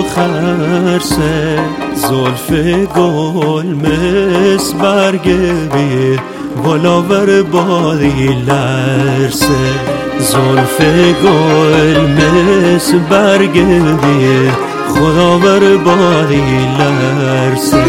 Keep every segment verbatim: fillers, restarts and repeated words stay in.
خرسه زلف گل مس برگ بیر ولاور بادی لرسه زلف گل مس برگ بیر خداور بادی لرسه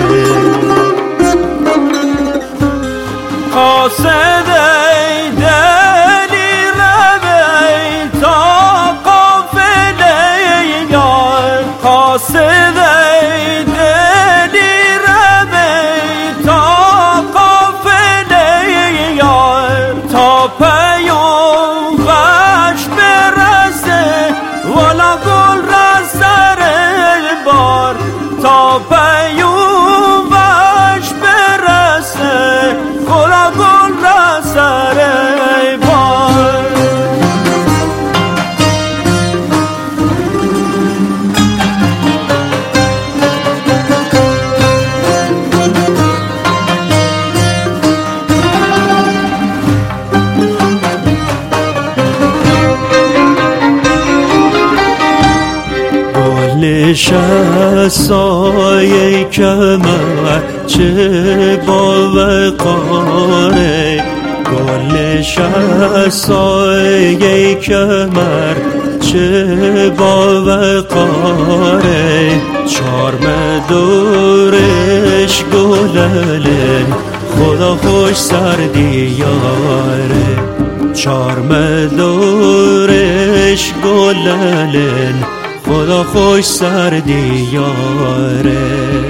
قاصد دلی روی تا قافله یار قاصد دلی روی تا قافله یار تا پیام وش برسه والا گل رسر بار تا پیام وش برسه والا گل رسر بار نشست سایه کمر چه با وقاره گل نشست سایه کمر چه با وقاره چارم دورش گلله خدا خوش سردی یاره چارم دورش گلله خدا خوش سردی یاره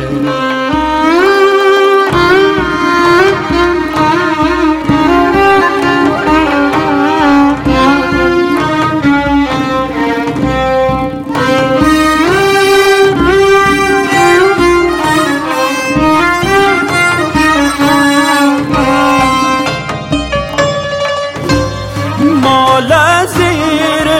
مال زیر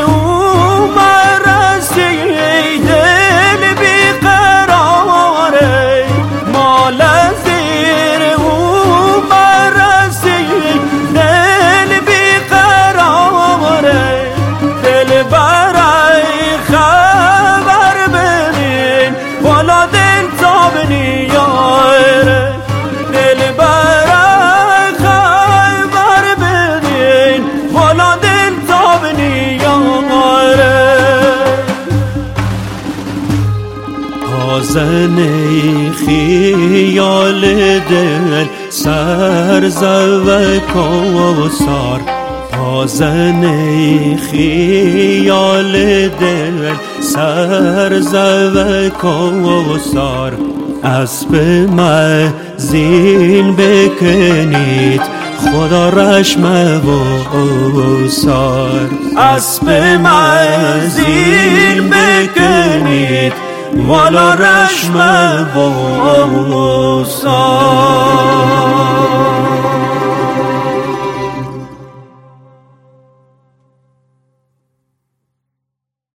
زنی خیال دل سر زو کوثر پازنی خیال دل سر زو کوثر اسب مزین بکنید خدا رشم و سار اسب مزین بکنید والا رشم و سار